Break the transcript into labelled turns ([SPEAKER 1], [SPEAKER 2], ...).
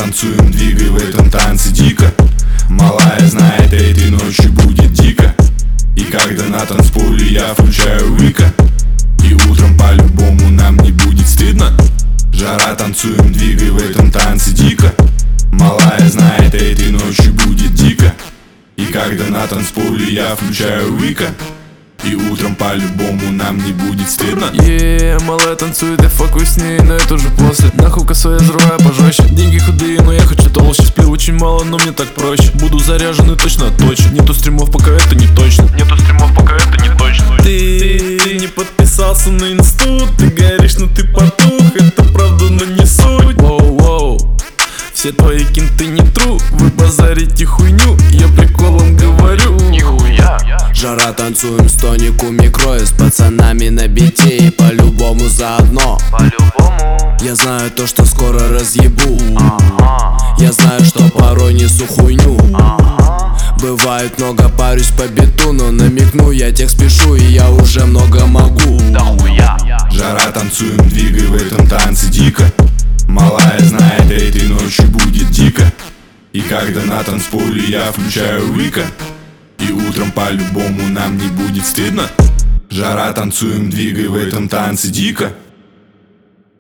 [SPEAKER 1] танцуем, двигай в этом танце дико. Малая знает, этой ночью будет дико. И когда на танцполе я включаю Вика, и утром по-любому нам не будет стыдно. Жара, танцуем, двигай в этом танце дико. Малая знает, этой ночью будет дико. И когда на танцполе я включаю Вика, и утром по-любому нам не будет стыдно.
[SPEAKER 2] Малая танцует, я факую с ней, но это уже после. Нахуй косой, я взрываю пожестче. Деньги худые, но я хочу толще. Сплю очень мало, но мне так проще. Буду заряжен и точно точен. Нету стримов, пока это не точно. Ты не подписался на инсту. Ты горишь, но ты потух. Это правда, но не суть. Воу-воу, все твои кинты не true. Вы базарите хуйню, я приколом говорю.
[SPEAKER 3] Жара, танцуем, стонику микро. С пацанами на бите и по-любому заодно. Я знаю то, что скоро разъебу. Я знаю, что порой несу хуйню. Бывает много, парюсь по биту, но намекну, я тех спешу, и я уже много могу.
[SPEAKER 1] Жара, танцуем, двигай в этом танце дико. Малая знает, этой ночью будет дико. И когда на танцполе я включаю Вика, и утром по-любому нам не будет стыдно. Жара, танцуем, двигай в этом танце дико.